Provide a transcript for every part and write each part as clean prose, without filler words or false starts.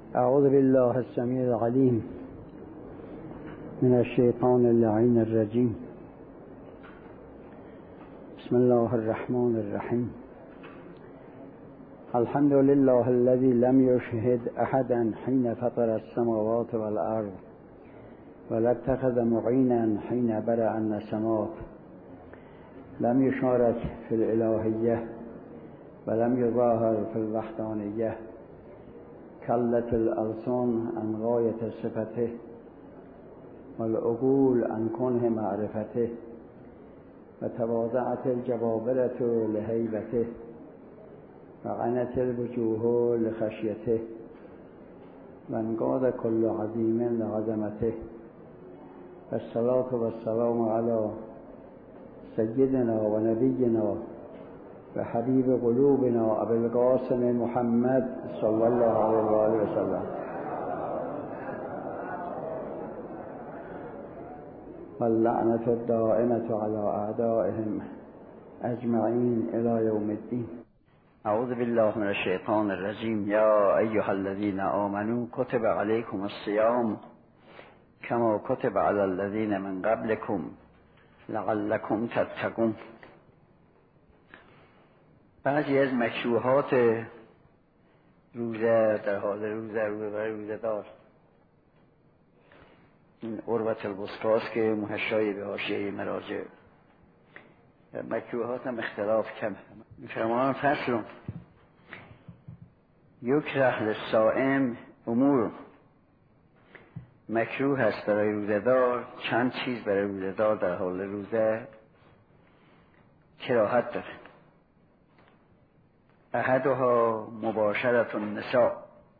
أعوذ بالله السميع العليم من الشيطان اللعين الرجيم. بسم الله الرحمن الرحيم. الحمد لله الذي لم يشهد أحدا حين فطر السماوات والأرض ولا اتخذ معينا حين برأ النسمات. لم يشارك في الإلهية ولم يظاهر في الوحدانية. كلت الألسن عن غاية صفته والعقول عن كنه معرفته وتواضعت الجبابرة لهيبته وعنت الوجوه لخشيته وانقاد كل عظيم لعظمته. والصلاة والسلام على سيدنا ونبينا وحبيب قلوبنا أبي القاسم محمد صلى الله عليه وآله وسلم، واللعنة الدائمة على أعدائهم أجمعين إلى يوم الدين. أعوذ بالله من الشيطان الرجيم. يا أيها الذين آمنوا كتب عليكم الصيام كما كتب على الذين من قبلكم لعلكم تتقون. بعضی از مکروهات روزه در حال روزه دار، این عروة الوثقی که محشای به حاشیه مراجع، مکروهات هم اختلاف کم. میفرمایند فصل یکره للصائم امور، مکروه است برای روزه دار چند چیز برای روزه دار در حال روزه کراهت داره. احدها مباشرت النساء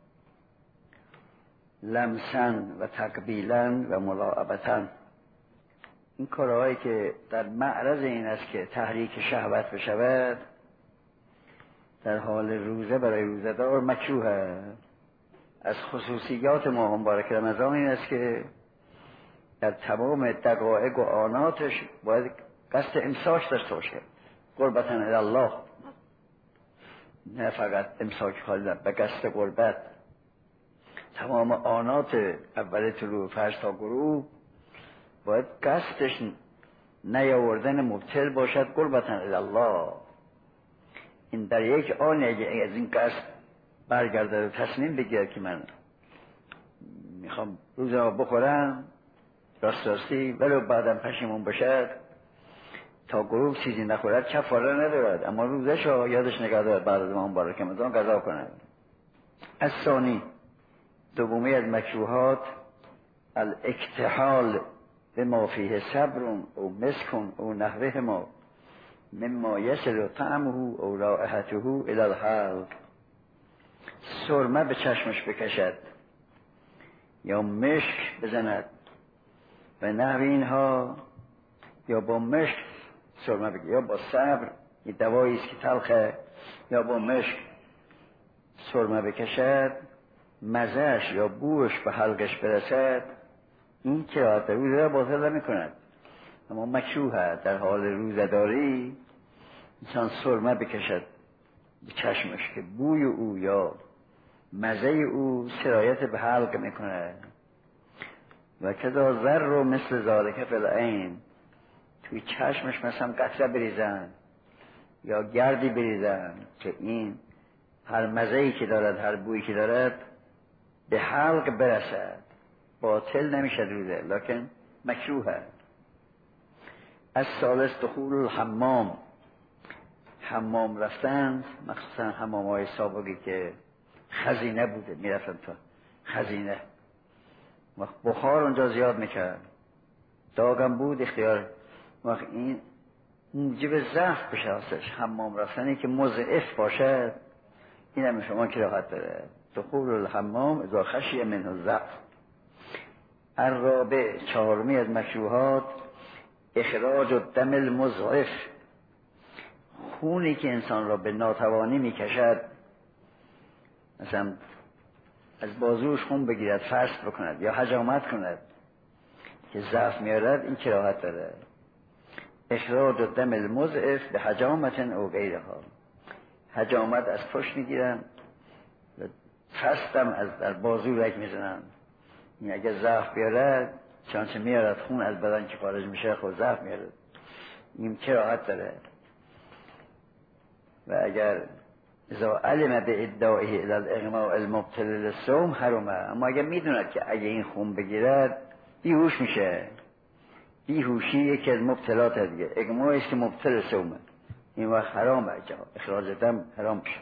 لمسا و تقبیلا و ملاعبتا. این کارهایی که در معرض این است که تحریک شهوت بشود در حال روزه برای روزه دار مکروه است. از خصوصیات ماه مبارک رمضان این است که در تمام دقایق و آناتش باید قصد امساک داشته باشه، قربتا الی الله، نه فقط امساک خالص، به قصد قربت. تمام آنات اول طلوع فجر تا غروب باید قصدش نیاوردن مبتل باشد، قربتا الی الله. این در یک آن اگه از این قصد برگرده و تصمیم بگیرد که من میخوام روزه را بخورم راستی ولو بعدم پشیمون باشد، تا غروب چیزی نخورد کفاره ندارد، اما روزش را یادش نگه دارد بعد از ماه مبارک رمضان قضا کند. از ثانی، دومی از مکروهات الاکتحال بما فیه صبر او مسکن او نحوه ما مما یصل طعمه او رائحته الی الحلق. سرمه به چشمش بکشد یا مشک بزند و نحو اینها، یا با مشک سرمه بگیرد یا با صبر، این دوایی است که تلخه، یا با مشک سرمه بکشد، مزهش یا بوش به حلقش برسد، این کراهت روزه را باطل نمی کند، اما مکروه در حال روزه داری انسان سرمه بکشد به چشمش که بوی او یا مزه او سرایت به حلق میکنه. و کذا زر رو مثل ذالک فی العین، توی چشمش مثلا قطره بریزن یا گردی بریزن که این هر مزه‌ای که دارد هر بویی که دارد به حلق برسد، باطل نمیشه روزه لکن مکروه است. از ثالث دخول الحمام، حمام رفتن، مخصوصا حمام‌های سابقی که خزینه بوده میرفتن تو خزینه، بخار اونجا زیاد میکرد، داغم بود اختیار، وقت این موجب ضعف بشه ازش. حمام رفتنی که مضعف باشد این هم شما کراهت داره. دخول الحمام اذا خشی منه الضعف. الرابع، چهارمی از مکروهات اخراج الدم المضعف، خونی که انسان را به ناتوانی میکشد، مثلا از بازوش خون بگیرد فست بکند یا حجامت کند که ضعف میارد، این کراهت داره. اخراج الدم المضعف به حجامت او غیرها، حجامت از پشت میگیرن خستم از در بازو رگ میزنن. این اگه ضعف بیارد چانچه میارد خون از بدن که خارج میشه خود ضعف میارد. این چه راحت داره. و اگر اذا علم به ادعائه الى الاغماء المبتل للصوم حرمه، اما اگر میدوند که اگه این خون بگیرد بیهوش میشه. بیهوشی یکی از مبتلات دیگه، اغماء است که مبتل صومه، این وقت حرامه، اخراج دم حرام میشه.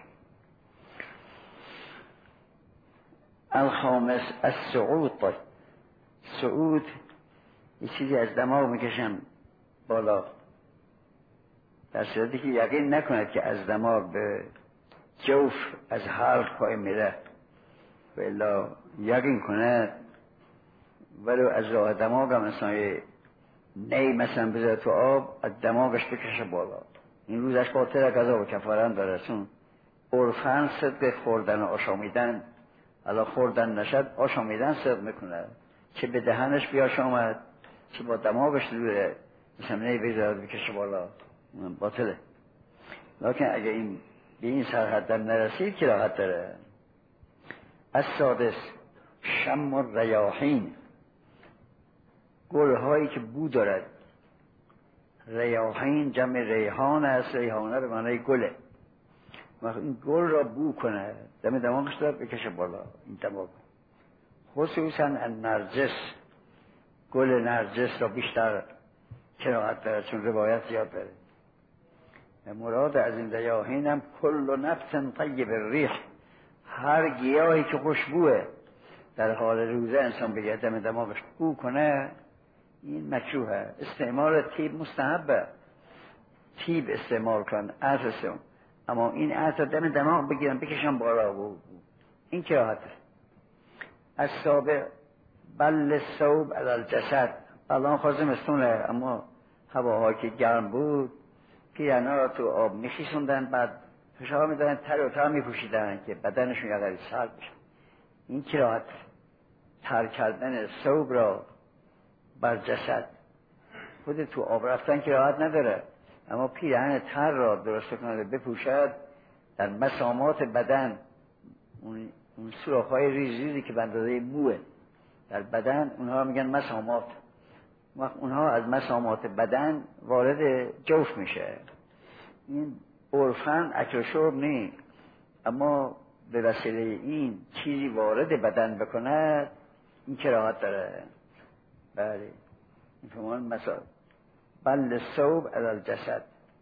الخامس الصعود. صعود یه چیزی از دماغ میکشن بالا، در صورتی که یقین نکند که از دماغ به جوف از حلق پای میره، و الا یقین کند ولو از راه دماغ هم انسان نی مثلا بذاره تو آب از دماغش بکشه بالا، این روزش باطل قضا و کفاره هم داره. چون عرفاً صدق خوردن و آشامیدن، الا خوردن نشد آشامیدن صدق میکنه، چه به دهنش بیاشامد چه با دماغش دوره مثلا نی بذاره بکشه بالا باطله. لیکن اگه این به این سرحد نرسید که راحت داره. السادس شم الریاحین، گلهایی که بو دارد. ریاحین جمع ریحان است، ریحانه به معنی گله. وقت این گل را بو کنه دماغش دارد بکشه بالا، این دماغ خصوصا النرجس، گل نرجس را بیشتر کراهت داره چون روایت زیاد داره. مراد از این ریاحین هم کل نفس طیب الریح، هر گیاهی که خوشبوه در حال روزه انسان بگه دماغش بو کنه این مکروهه. استعمال طیب مستحبه، طیب استعمال کن، عطر استعمال، اما این عطر دماغ بگیرن بکشن بالا این کراهته. السابع بل ثوب علی الجسد. الان خازمستونه اما هواها که گرم بود پیرنا را تو آب میخیسوندن، بعد فشار میدادن تر و تر میپوشیدن که بدنشون یه قدری سرد بشه. این کراهت تر کردن ثوب را بر جسد. خود تو آب رفتن کراهت نداره، اما پیرهن تر را درست کنه بپوشد در مسامات بدن، اون سوراخ‌های ریزی که به اندازه موه در بدن، اونها میگن مسامات. وقت اونها از مسامات بدن وارد جوف میشه. این عرفاً اکل و شرب نی، اما به وسیله این چیزی وارد بدن بکند این کراهت داره. بله این فرمان مثال بل ثوب علی الجسد.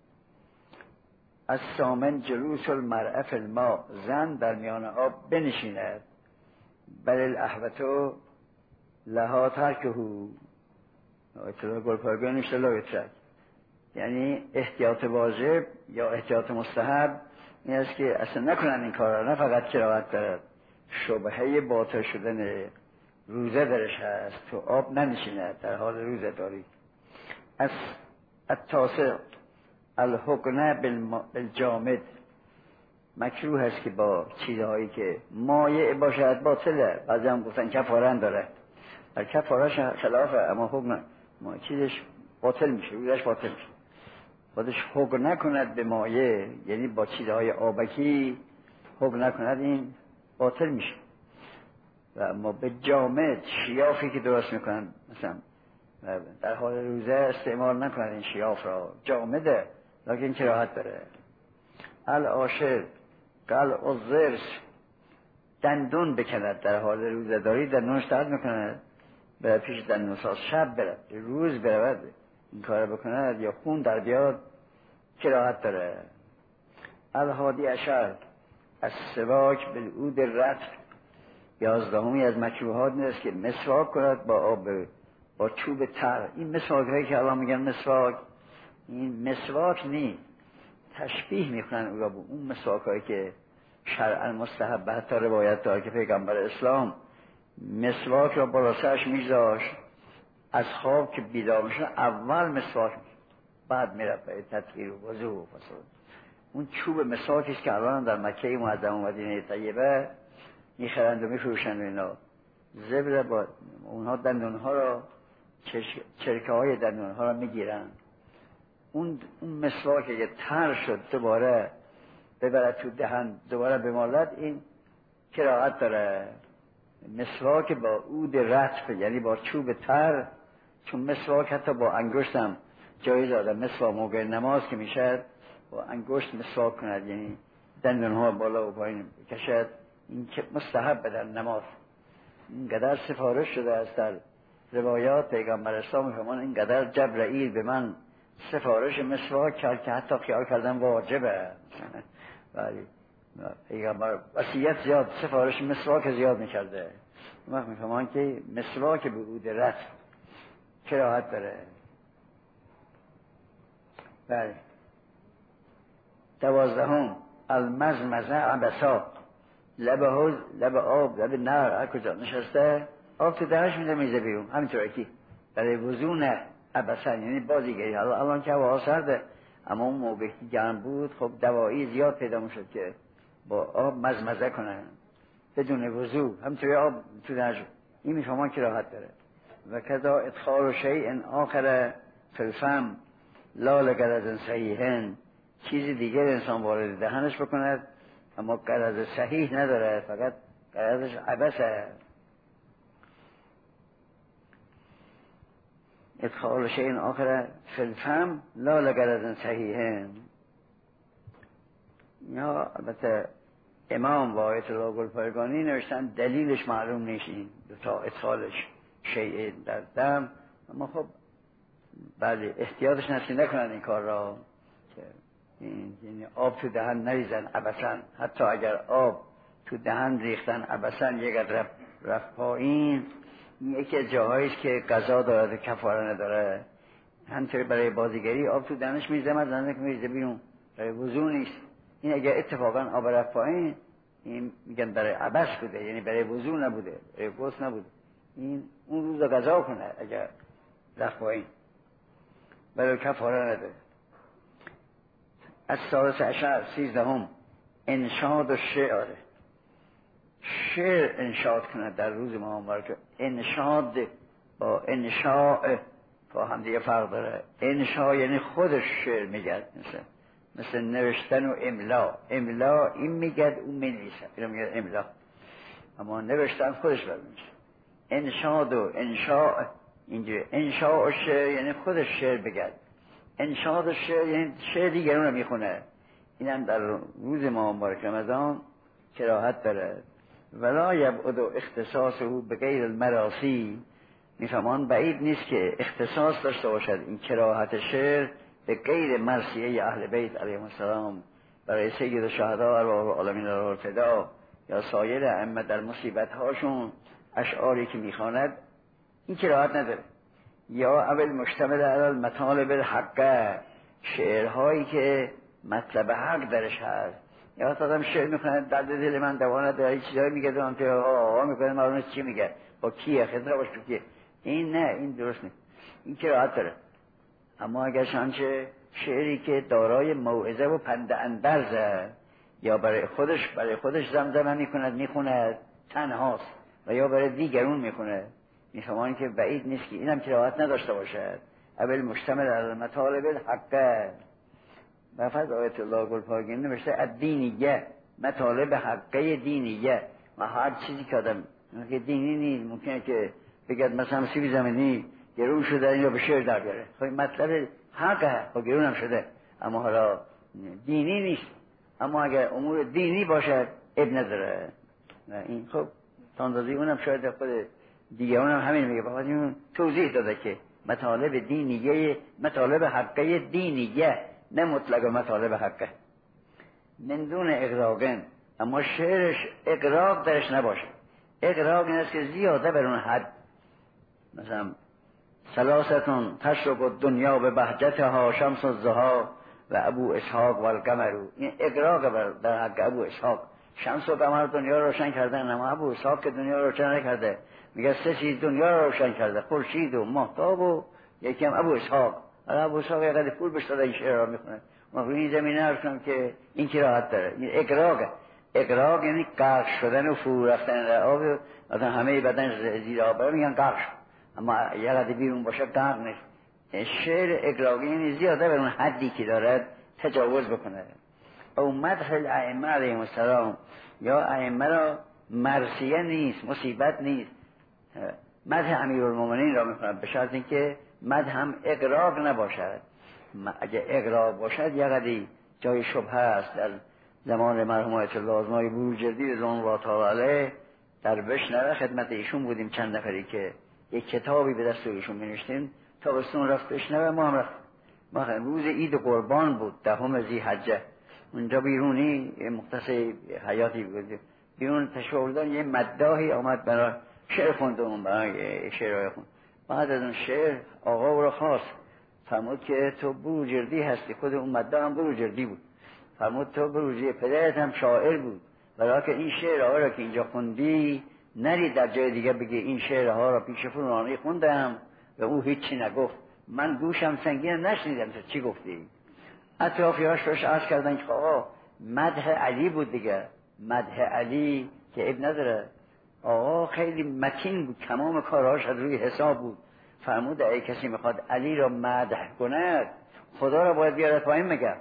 الثامن جلوس المرأة فی الماء، زن در میان آب بنشیند. بل الاحوط لها ترکه، اطلاع گلپایگاه نشته لا یترک، یعنی احتیاط واجب یا احتیاط مستحب این است که اصلا نکنن این کار را، نه فقط کراهت دارد، شبهه باطل شدن روزه درش هست، تو آب ننشیند در حال روزه داری. از التاسع الحقنه بالجامد، مکروه است که با چیزهایی که مایع باشد باطله. بعضی هم گفتن کفاره داره، در کفارهش خلافه، اما حکم ما چیزش باطل میشه، روزش باطل میشه. خودش حکم نکند به مایع، یعنی با چیزهای آبکی حکم نکند این باطل میشه. و اما به جامد، شیافی که درست میکنن مثلا در حال روزه استعمال نکنند این شیاف را، جامده لیکن کراهت داره. العاشر قلع الضرس، دندون بکند در حال روزه داری، دندونش درد میکند برای پیش دندون ساز، شب برد روز برود این کار بکند یا خون در بیاد کراهت داره. الحادی عشر السواک بالعود الرطب، 11 از مکروهات نیست که مسواک کند با آب، با چوب تر. این مسواک هایی که الان میگن مسواک، این مسواک نی، تشبیه میکنن او را با اون مسواک هایی که شرعا مستحب، حتی روایت داره که پیغمبر اسلام مسواک را بالا سرش میذاشت، از خواب که بیدار میشن اول مسواک بعد میرفت به تطهیر و وضو و فساد. اون چوب مسواکی است که الان در مکه معظم و مدینه طیبه میخرند و میفروشند و اینا زبر، با اونها دندونها را چرکه های دندونها را میگیرن. اون مسواک که تر شد دوباره ببرد تو دهن دوباره بمالد، این کراهت داره. مسواک با عود رطب، یعنی با چوب تر، چون مسواک حتی با انگشتم جایز آدم مسواک موقع نماز که میشد با انگشت مسواک کند، یعنی دندانها بالا و پایین کشد، این که مستحب در نماز. اینقدر سفارش شده است در روایات پیغمبر اسلام میفرمان اینقدر جبرائیل به من سفارش مسواک کرد که حتی خیال کردم واجبه. ولی پیغمبر وصیت زیاد، سفارش مسواک زیاد میکرده. وقت میفرمان که مسواک به عود رطب کراهت داره. بله. 12 المزمزه عبسا، لب آب، لب نار، هر کجا نشسته آب تو دهنش میده میزه بیرون، همینطور که برای وضو نه، عبسا یعنی بازیگری. الان که هوا سرده، اما اون موقع که گرم بود خب دوایی زیاد پیدا میشد که با آب مزمزه کنن بدون وضو، همینطوری آب تو دهنش. این میفهمان کراهت داره. و کذا ادخال شیء آخر فی الفم لا لغرض صحیح، چیز دیگر انسان وارد دهنش بکند اما غرض صحیح نداره، فقط غرضش عبثه. ادخال شیء آخر فی الفم لا لغرض صحیح. یا البته امام و آیت الله گلپایگانی نوشتن دلیلش معلوم نیست این تا ادخالش شیء در دم، اما خب بله احتیاطش نسید نکنن این کار را که یعنی آب تو دهن نریزن عبثاً. حتی اگر آب تو دهن ریختن عبثاً یک رفت پایین، یکی از جاهاییست که قضا دارد و کفاره نداره. همینطوری برای بازیگری آب تو دهنش میریزه، مثلا که میریزه بیرون، برای وضو نیست. این اگر اتفاقاً آب رفت پایین، این میگن برای عبث بوده، یعنی برای وضو نبوده، برای غسل نبوده. این اون روز قضا کنه اگر رفت پایین، برای کفاره نداره. از 13 انشاد و شعر، شعر انشاد کنه در روز ما مبارک. انشاد با انشاء با هم دیگه فرق داره. انشاء یعنی خودش شعر میگه، مثل نوشتن و املا. املا این میگه اون مینویسه، اینو میگه املا، اما نوشتن خودش برمیشه. انشاد و انشاء اینجوری. انشاء و شعر یعنی خودش شعر بگه. انشاد و شعر یعنی شعر دیگرون رو میخونه. اینم در روز ما مبارک رمضان کراهت داره. ولا یبعد اختصاصه به غیر المراسی، میفهمان بعید نیست که اختصاص داشته باشد این کراهت شعر به غیر مرثیه اهل بیت علیهم السلام، برای سید الشهدا ارواح العالمین الفدا یا سایر ائمه در مصیبت هاشون اشعاری که میخواند این کراهت نداره. یا اول مشتمل علی المطالب الحق، شعرهایی که مطلب حق درش هست. یا تا آدم شعر میخونه درد دل من دوانه داره، چیزایی میگه دارم که آقا میکنه معلومه چی میگه، با کیه، خدمت باش کیه. این نه، این درست نیست، این کراهت داره. اما اگر شانچه شعری که دارای موعظه و پند اندرزه، یا برای خودش زمزمه میخوند تنهاست، و یا برای دیگرون میخونه، میفهمان که بعید نیست که اینم کراهت نداشته باشد. اول مشتمل علی مطالب الحق. و فرض آیت الله گلپایگانی نوشته الدینیه، مطالب حقه دینیه. و هر چیزی که آدم که دینی نیست ممکنه که بگید مثلا سیب زمینی گرون شده یا به شعر در بیاره، خب مطلب حقه و گرون هم شده، اما حالا دینی نیست. اما اگر امور دینی باشد اب نداره. این خب تاندازی اونم شاید خود دیگه اونم همین میگه، باید اون توضیح داده که مطالب دینیه، مطالب حقه دینیه، نه مطلق مطالب حقه. من دون اغراقن، اما شعرش اغراق درش نباشه. اغراق این است که زیاده بر اون حد، مثلا ثلاثتون تشرق دنیا به بهجتها شمس الضحی و ابو اسحاق و القمر. این اغراق در حق ابو اسحاق. شمس و قمر دنیا رو روشن کردن، اما ابو اسحاق که دنیا رو روشن نکرده. میگه سه چیز دنیا رو روشن کرده، خورشید و ماهتاب و یکی هم ابو اسحاق. ابو اسحاق یه قدر پول بهش داده این شعر رو میخونه. ما روی این زمینه هستم که این کراهت داره. این اغراقه. اغراق یعنی غرق شدن و فرو رفتن در آب، مثلا همه بدن زیر آب میگن غرق شد، اما یه قدر بیرون باشه غرق نیست. شعر اغراقی یعنی زیاده بر اون حدی که دارد تجاوز بکنه. او مدح الائمه علیهم السلام، یا ائمه را مرثیه نیست، مصیبت نیست. مدح امیرالمومنین را میکنم به شرط اینکه مدح هم اغراق نباشد. اگه اغراق باشد یه قدری جای شبهه است. در زمان مرحوم آیت الله آزمایی بروجردی رضوان الله تعالی علیه در بشنره خدمت ایشون بودیم چند نفری که یک کتابی به دست ایشون می‌نوشتیم. تابستون رفت بشنره، ما هم رفت. ما روز عید قربان بود 10 ذی‌حجه، اونجا بیرونی مختصر حیاتی بود، بیرون تشاوردن یه مداحی آمد برای شعر خوندم، برای شعرهای خوند. بعد از اون شعر آقا او را خواست، فرمود که تو بروجردی هستی. خود اون مداح هم بروجردی بود. فرمود تو بروجردی، پدرت هم شاعر بود، برای که این شعرها را که اینجا خوندی نری در جای دیگه بگی این شعرها را پیش فلانی خوندم و او هیچی نگفت، من گوشم سنگین نشنیدم تو چی گفتی. اطرافیاش روش عرض کردن که آقا مدح علی بود دیگه، مدح علی که عیب نداره. آقا خیلی متین بود، تمام کارهاش از روی حساب بود. فرمود ای کسی میخواد علی را مدح کند خدا را باید بیاره پایین. مگر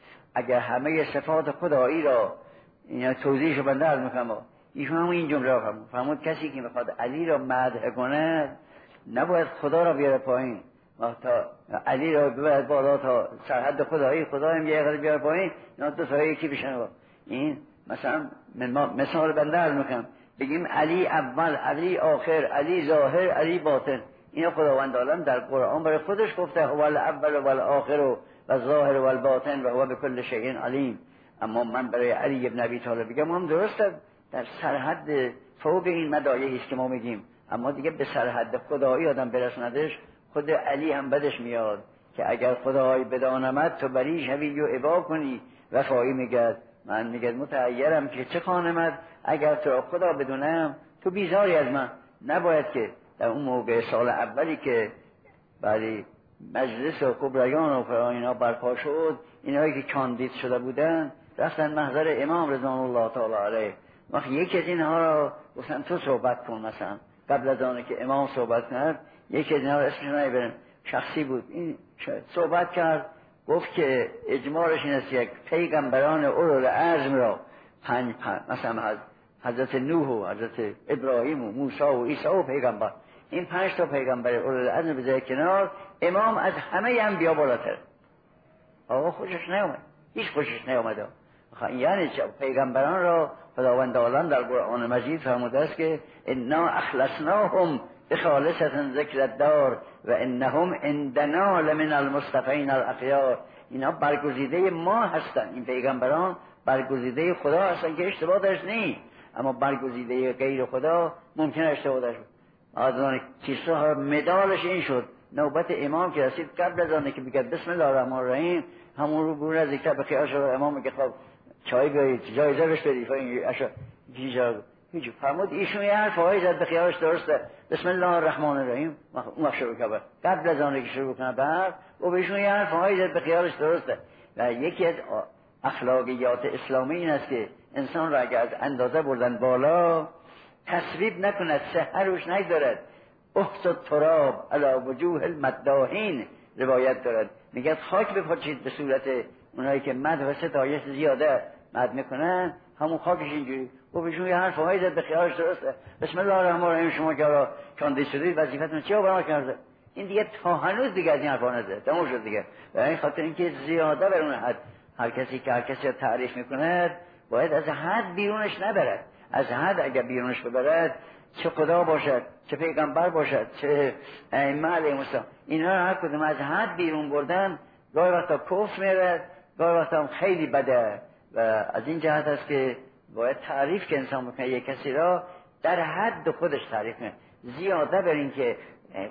اگر همه صفات خدایی را اینا توضیحشو بنده عرض میکنم، ایشون هم این جمله را فرمود کسی که میخواد علی را مدح کند نباید خدا را بیاره پایین، تا علی را ببرد بالا تا سرحد خدایی، خدا هم یه قدر بیاره پایین، اینا دو تا یکی بشن. این مثلا مثال بنده عرض میکنم، بگیم علی اول، علی آخر، علی ظاهر، علی باطن. اینا خداوند عالم در قرآن برای خودش گفته هو الاول و الاخر و الظاهر و الباطن و هو بكل شیء علیم. اما من برای علی ابن ابی طالب بگم هم درسته، در سرحد فوق این مدایحی است که ما میگیم، اما دیگه به سرحد خدایی آدم برسندش خود علی هم بدش میاد که اگر خدای بدانمد تو بری شوی و ابا کنی وفایی میگد. من میگد متعیرم که چه خانمد اگر تو خدا بدونم تو بیزاری از من. نباید که در اون موقع سال اولی که برای مجلس و کبریان و فراینا برپا شد، اینایی که کاندید شده بودن رفتن محضر امام رضوان الله تعالی علیه. وقتی یکی از اینها را گفتن تو صحبت کن، مثلا قبل از آنه که امام صحبت کرد یکی از اینها را اسمش نمیبرم، شخصی بود، این صحبت کرد، گفت که اجمالش این است یک پیغمبران اولوالعزم را مثلا حضرت نوح و حضرت ابراهیم و موسی و عیسی و پیغمبر، این 5 تا پیغمبر اولوالعزم بذاره کنار، امام از همه انبیا بالاتر. آقا خوشش نیامد، هیچ خوشش نیامد. یعنی چه؟ پیغمبران را خداوند عالم در قرآن مجید فرموده است که انا اخلصناهم بخالصة ذکر الدار و انهم عندنا لمن المصطفین الاخیار. اینا برگزیده ما هستن، این پیغمبران برگزیده خدا هستن که اشتباه درش نیست، اما برگزیده غیر خدا ممکنه اشتباه درش. آدم کیسه مدالش این شد، نوبت امام که رسید قبل از آنه که بگه بسم الله الرحمن الرحیم همون رو برون از ذکر به خیال شد، امام میگه خب چای بیارید، جایزه بهش بدید، هیچ فرمود ایشون یه حرف های زد به خیالش درسته، بسم الله الرحمن الرحیم اون وقت شروع کرد، قبل از آنه که شروع کنه بعد و بهشون یه حرف های زد به خیالش درسته. و یکی از اخلاقیات اسلامی این است که انسان را اگر از اندازه بردن بالا تصویب نکند، صحه روش نگذارد. احس التراب علی وجوه المداحین روایت دارد، میگه خاک بپاچید به صورت اونایی که مدح و ستایش زیاده مدح میکنن، همون خاکش اینجوری. و بهشون یه حرف هایی زد به خیالش درسته، بسم الله الرحمن الرحیم شما که را کاندید شدید وظیفتون چی بنا کرده؟ این دیگه تا هنوز دیگه از این حرفا نزده، تموم شد دیگه. و این خاطر اینکه زیاده بر اون حد هر کسی که هر کسی رو تعریف میکند باید از حد بیرونش نبرد. از حد اگر بیرونش ببرد، چه خدا باشد، چه پیغمبر باشد، چه ائمه علیهم السلام، اینا هر کدوم از حد بیرون بردن گاهی وقتا کفر میاد، گاهی وقتا خیلی بده. و از این جهت است که باید تعریف که انسان میکنه یک کسی را در حد خودش تعریف کنه، زیاده بر این که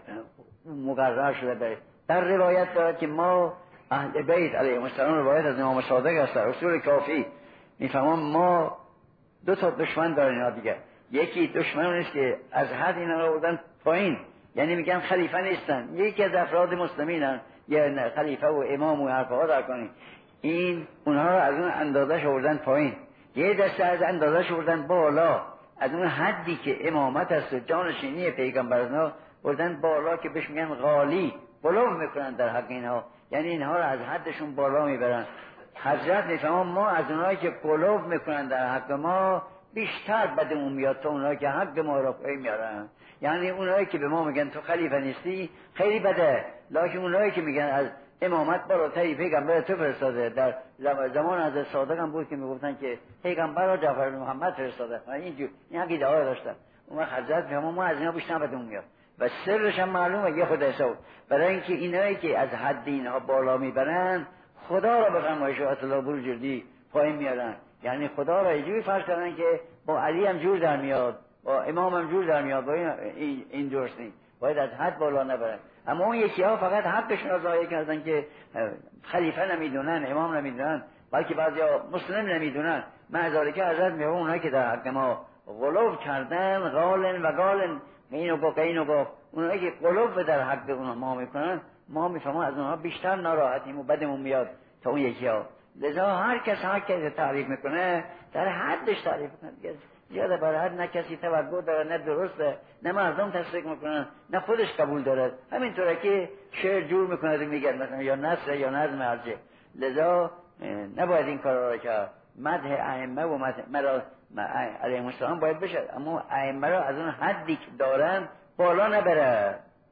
مقرر شده بره. در روایت دارد که ما اهل بیت علیهم السلام، روایت از امام صادق است در اصول کافی میفهمم ما 2 تا دشمن دارن اینا دیگه. یکی دشمن است که از حد اینا رو بردن پایین، یعنی میگن خلیفه نیستن، یکی از افراد مسلمینن، یعنی خلیفه و امام و حرفا در کنین، این اونها رو از اون اندازش آوردن پایین. یه دسته از اندازش آوردن بالا، از اون حدی که امامت است و جانشینی پیغمبرنا بردن بالا که بهش میگن غالی، غلو میکنن در حق اینها، یعنی اینها رو از حدشون بالا میبرن. حضرت میفهمم ما از اونایی که غلو میکنن در حق ما بیشتر بدمون میاد تا اونایی که حق ما را پای میارن. یعنی اونایی که به ما میگن تو خلیفه نیستی خیلی بده، لکن اونایی که میگن از امامت بالاتری پیغمبر تو فرستاده، در زمان از صادق هم بود که میگفتن که پیغمبر را جعفر بن محمد فرستاده، اینجور این عقیده ها داشتن. اون وقت حضرت ما از اینا بیشتر بدمون میاد و سرش هم معلومه یه خود حساب، برای اینکه اینایی که از حد اینها بالا میبرن خدا را به فرمایش اطلاع بروجردی پایین میارن. یعنی خدا را اینجوری فرض کردن که با علی هم جور در میاد، با امام هم جور در میاد، با این درست نیست، باید از حد بالا نبرن. اما اون یکی ها فقط حقشون را ظاهر کردن که خلیفه نمیدونن، امام نمیدونن، بلکه بعضیا مسلم نمیدونن. معذاله که حضرت میگه اونایی که در حق ما غلو کردن، غالن و گالن، اینو گفت اینو گفت، اونایی که غلو در حق ما میکنن، ما میفهمون از اونها بیشتر ناراحتیم و بدمون میاد تا اون یکی ها. لذا هر کس تعریف میکنه در حدش تعریف کنه، زیاده بر حد نه کسی توقع داره، نه درسته، نه مردم تصدیق میکنن، نه خودش قبول داره. همینطوره که شعر جور میکنه میگه مثلا یا نثر یا نظم ارجه. لذا نباید این کارا رو کرد. مدح ائمه و مدح علیهم السلام باید بشه، اما ائمه را از اون حدی که دارن بالا نبره.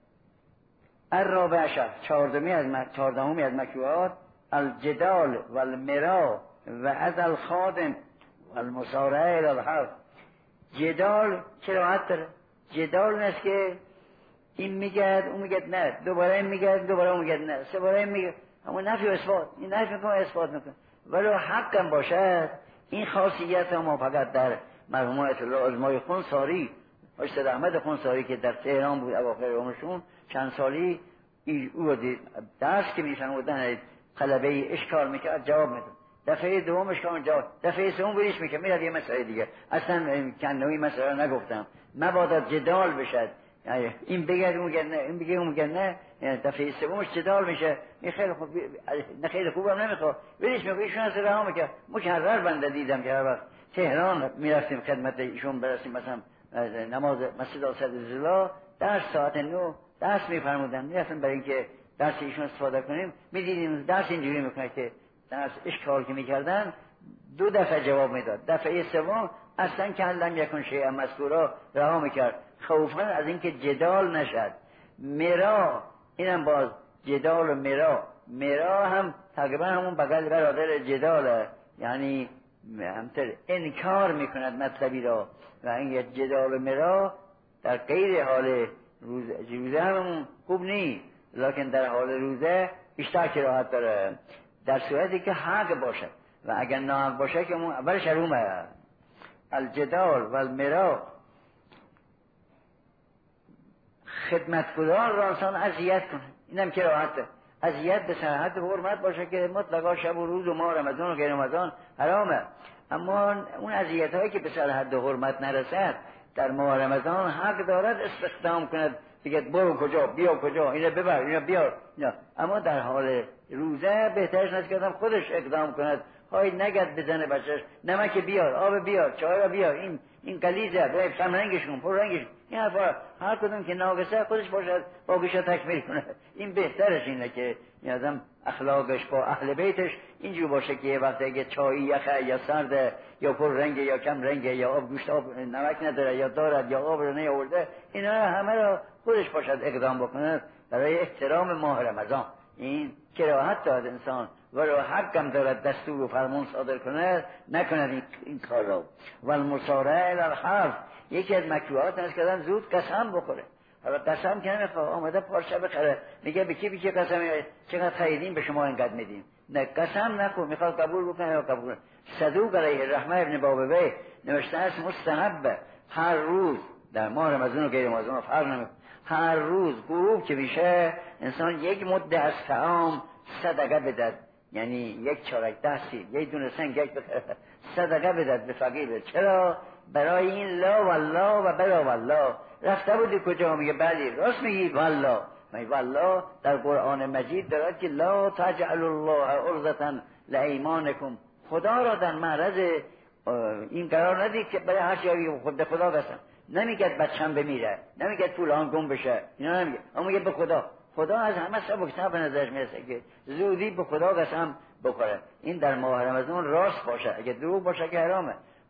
الرابع عشر، چهاردهمی از مکروهات، الجدال و المرا و از الخادم و المصارعه الی الحرب. جدال کراهت داره. جدال نیست که این میگه اون میگه نه، دوباره این میگه دوباره اون میگه نه، سه باره این میگه، اما نفی و اثبات، این نفی میکنه اثبات میکنه. ولی حقم باشد این خاصیت ما فقط در مرحوم آیت الله آزمای خونساری، استاد احمد خونساری که در تهران بود اواخر عمرشون چند سالی، او درس که میشنودن طلبه اشکال میکرد جواب میداد، دفعه دوم اشکال جواب، دفعه سوم بریش میکرد میرد یه مسئله دیگه. اصلا کنوی مسئله نگفتم، مبادا جدال بشد، یعنی این بگه اون میگه نه، این بگه اون میگه نه، یعنی دفعه سومش جدال میشه. این خیلی خوب، نه خیلی خوبم نمیخواد بریش میگه، ایشون از رها میکرد. مکرر بنده دیدم که هر وقت تهران میرفتیم خدمت ایشون برسیم، مثلا نماز مسجد اسدالله درس ساعت 9 درس میفرمودن، میرفتیم برای اینکه درس ایشون استفاده کنیم، میدیدیم درس اینجوری میکنه که درس اشکال که میکردن دو دفعه جواب میداد، دفعه سوم اصلا کندم یکون شیء مذکورا رها میکرد، خوفا از اینکه جدال نشد. مرا، اینم باز جدال و مرا هم تقریبا همون بغل برادر جداله، یعنی همطور انکار میکند مطلبی را. و این جدال و مرا در غیر حال روزه همون خوب نیست، لکن در حال روزه بیشتر کراهت داره، در صورتی که حق باشه. و اگر ناحق باشه که اون اولش حرومه. الجدال و المرا، خدمتگزار را انسان اذیت کنه، اینم کراهته. اذیت به سرحد حرمت باشه که مطلقا شب و روز و ماه رمضان و غیر رمضان حرامه، اما اون اذیت هایی که به سرحد حرمت نرسد در ماه رمضان حق دارد استخدام کند، دیگه برو کجا بیا کجا، اینو ببر اینو بیار نه. اما در حال روزه بهترش نیست که آدم خودش اقدام کند، های نگد بزنه بچهش، نمک بیار، آب بیار، چای را بیار، این قلیزه باید کم رنگش کن، پر رنگش، این حرفا هر کدوم که ناقصه خودش باشد باقیش تکمیل کنه. این بهترش اینه که این آدم اخلاقش با اهل بیتش اینجور باشه که یه وقت اگه چای یخه یا سرده یا پر رنگه یا کم رنگه یا آب گوشت آب نمک نداره یا دارد یا آب رو نیاورده، اینا همه رو خودش باشد اقدام بکنه برای احترام ماه رمضان. این کراهت دارد انسان ولی حقم دارد دستور و فرمان صادر کنه، نکند این کار رو. و المصارعه الی الحرب، یکی از مکروهات است که آدم زود قسم بخوره. حالا قسم که نمیخواد، آمده پارچه بخره میگه به کی قسم، چقدر خریدیم به شما اینقدر میدیم، نه قسم نکن، میخواد قبول بکنه یا قبول کنه. صدوق علیه الرحمه ابن بابوی نوشته است مستحب هر روز در ماه رمضان و غیر رمضان فرق نمیکنه، هر روز غروب که میشه انسان یک مده از طعام صدقه بدهد، یعنی یک چارک دستی یک دونه سنگک صدقه بدهد به فقیر. چرا؟ برای این لا والله و بلا والله. رفته بودی کجا؟ میگه بلی راست میگی والله. والله در قرآن مجید دارد که لا تجعل الله عرضة لایمانکم، خدا را در معرض این قرار ندید که برای هر چیزی خود به خدا قسم. نمیگه بچه‌م بمیره، نمیگه پولان گم بشه، اینا نمیگه، اما میگه به خدا. خدا از همه سبکتر به نظرش میرسه که زودی به خدا قسم بخوره. این در ماه رمضان راست باشه، اگه دروغ باشه که حرامه.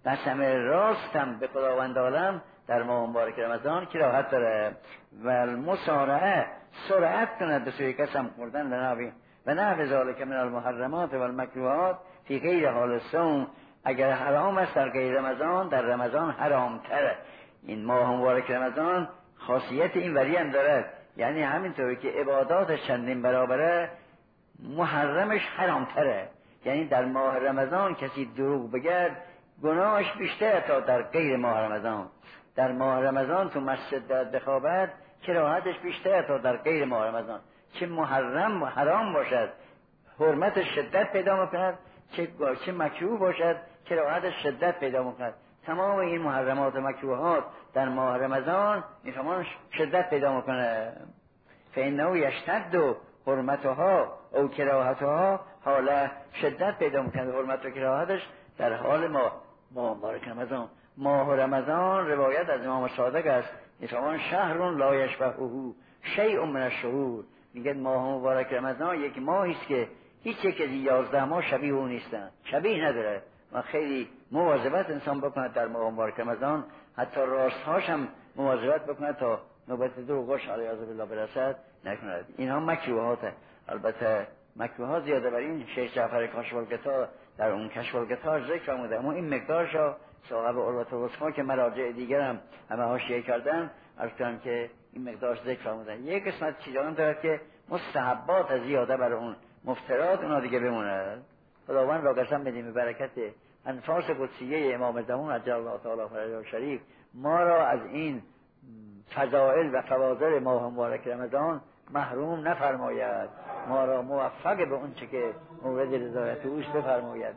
قسم راستم به خداوند عالم در ماه مبارک رمضان کراهت داره و المسارعه سرعت کند به سوی قسم خوردن و نحو ذالک من المحرمات و المکروهات فی غیر حال صوم. اگر حرام است در غیر رمضان، در رمضان حرام تره. این ماه مبارک رمضان خاصیت این وری هم دارد، یعنی همینطوری که عباداتش چندین برابره محرمش حرام تره. یعنی در ماه رمضان کسی دروغ بگرد گناهش بیشتر تا در غیر ماه رمضان. در ماه رمضان تو مسجد در بخوابد کراهتش بیشتر تا در غیر ماه رمضان. چه محرم و حرام باشد حرمتش شدت پیدا میکند، چه مکروه باشد کراهتش شدت پیدا میکند. تمام این محرمات و مکروهات در ماه رمضان میفهمان شدت پیدا میکنه. فإنه یشتد حرمتها او کراهتها حالا شدت پیدا میکنه. حرمت و کراهتش در حال ماه مبارک رمضان. ماه رمضان روایت از امام صادق است میفهمان شهر لا یشبهه شیء من الشهور. میگه ماه مبارک رمضان یک ماهی است که هیچ یک از 11 ماه شبیه اون نیستن، شبیه نداره. و خیلی مواظبت انسان بکنه در ماه مبارک رمضان، حتی راستهاش هم مواظبت بکنه تا نوبت دروغش علیه بالله برسد نکند. اینها مکروهاته. البته مکروهات زیاده بر این شیخ جعفر کاشف‌الغطا در اون کشف‌الغطا ذکر فرموده، اما این مقدارشو صاحب عروة الوثقی که مراجع دیگرم همه حاشیه کردن عرض کردم که این مقدارش ذکر فرمودن. یک قسمت چیزا هم داره که مستحبات زیاده بر اون مفترات اونا دیگه بمونه. خداوند را قسم بدیم به برکت انفاس قدسیه امام زمان عجل الله تعالی فرجه شریف ما را از این فضائل و فواضل ماه مبارک رمضان محروم نفرماید، ما را موفق به اون چه که مورد رضایت اوست بفرماید.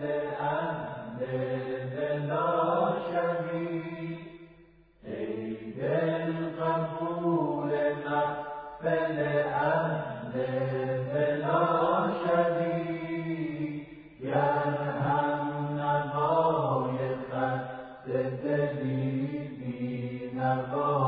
ای دل قبول محفل اهل بلا شدی، گرهم نوای خست دلی بی نوا